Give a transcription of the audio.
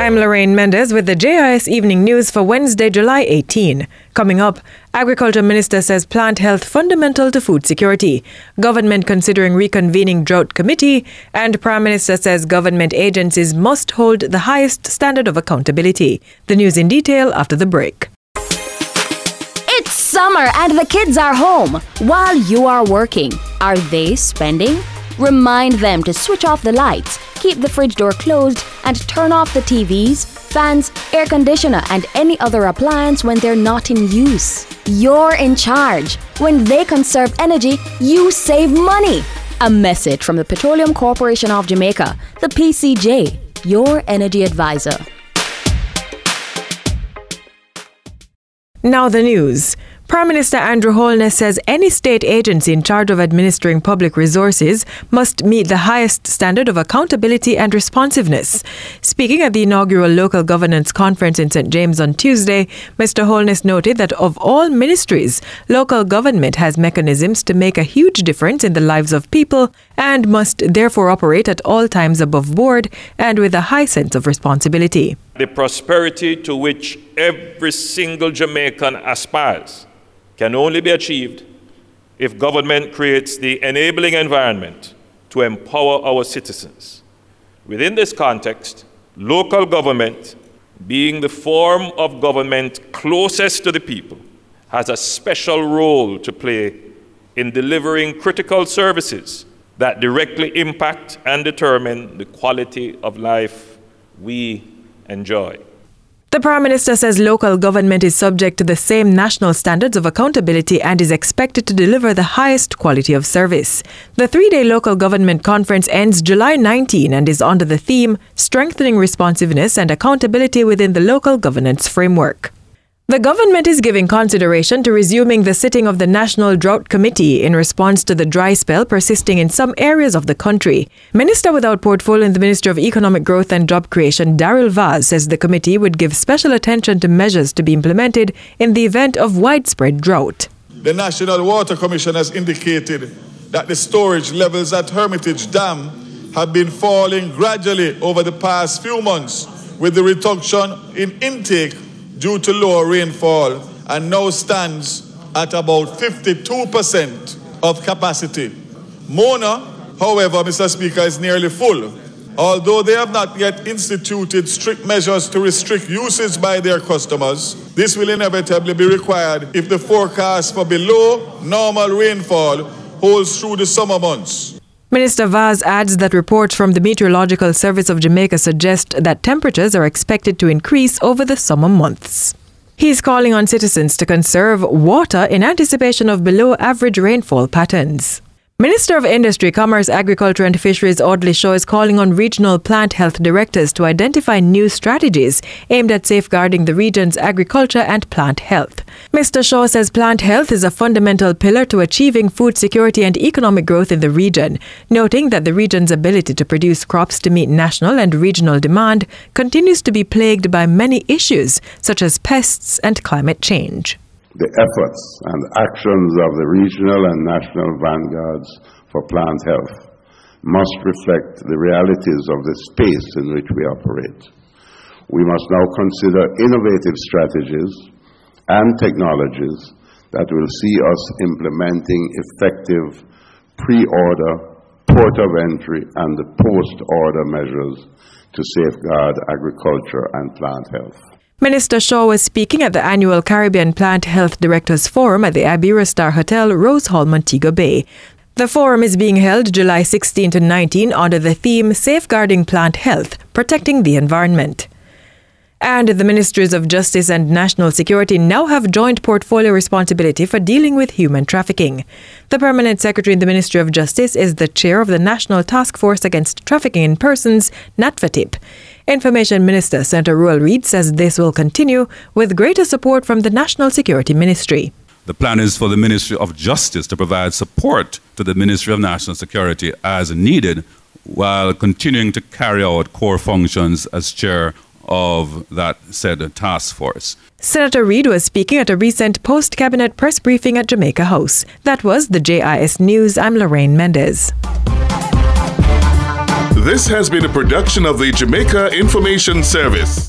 I'm Lorraine Mendez with the JIS Evening News for Wednesday, July 18. Coming up, Agriculture Minister says plant health fundamental to food security. Government considering reconvening drought committee. And Prime Minister says government agencies must hold the highest standard of accountability. The news in detail after the break. It's summer and the kids are home while you are working. Are they spending? Remind them to switch off the lights, keep the fridge door closed, and turn off the TVs, fans, air conditioner, and any other appliance when they're not in use. You're in charge. When they conserve energy, you save money. A message from the Petroleum Corporation of Jamaica, the PCJ, your energy advisor. Now the news. Prime Minister Andrew Holness says any state agency in charge of administering public resources must meet the highest standard of accountability and responsiveness. Speaking at the inaugural Local Governance Conference in St. James on Tuesday, Mr. Holness noted that of all ministries, local government has mechanisms to make a huge difference in the lives of people and must therefore operate at all times above board and with a high sense of responsibility. The prosperity to which every single Jamaican aspires can only be achieved if government creates the enabling environment to empower our citizens. Within this context, local government, being the form of government closest to the people, has a special role to play in delivering critical services that directly impact and determine the quality of life we enjoy. The Prime Minister says local government is subject to the same national standards of accountability and is expected to deliver the highest quality of service. The three-day local government conference ends July 19 and is under the theme Strengthening Responsiveness and Accountability within the Local Governance Framework. The government is giving consideration to resuming the sitting of the National Drought Committee in response to the dry spell persisting in some areas of the country. Minister without portfolio in the Ministry of Economic Growth and Job Creation, Daryl Vaz, says the committee would give special attention to measures to be implemented in the event of widespread drought. The National Water Commission has indicated that the storage levels at Hermitage Dam have been falling gradually over the past few months, with the reduction in intake due to lower rainfall, and now stands at about 52% of capacity. Mona, however, Mr. Speaker, is nearly full. Although they have not yet instituted strict measures to restrict usage by their customers, this will inevitably be required if the forecast for below normal rainfall holds through the summer months. Minister Vaz adds that reports from the Meteorological Service of Jamaica suggest that temperatures are expected to increase over the summer months. He is calling on citizens to conserve water in anticipation of below-average rainfall patterns. Minister of Industry, Commerce, Agriculture and Fisheries Audley Shaw is calling on regional plant health directors to identify new strategies aimed at safeguarding the region's agriculture and plant health. Mr. Shaw says plant health is a fundamental pillar to achieving food security and economic growth in the region, noting that the region's ability to produce crops to meet national and regional demand continues to be plagued by many issues, such as pests and climate change. The efforts and actions of the regional and national vanguards for plant health must reflect the realities of the space in which we operate. We must now consider innovative strategies and technologies that will see us implementing effective pre-order, port of entry, and the post-order measures to safeguard agriculture and plant health. Minister Shaw was speaking at the annual Caribbean Plant Health Directors Forum at the Iberia Star Hotel, Rose Hall, Montego Bay. The forum is being held July 16 to 19 under the theme Safeguarding Plant Health, Protecting the Environment. And the Ministries of Justice and National Security now have joint portfolio responsibility for dealing with human trafficking. The Permanent Secretary in the Ministry of Justice is the chair of the National Task Force Against Trafficking in Persons, NATFATIP. Information Minister Senator Ruel Reid says this will continue with greater support from the National Security Ministry. The plan is for the Ministry of Justice to provide support to the Ministry of National Security as needed, while continuing to carry out core functions as chair of that said task force. Senator Reid was speaking at a recent post-cabinet press briefing at Jamaica House. That was the JIS News. I'm Lorraine Mendez. This has been a production of the Jamaica Information Service.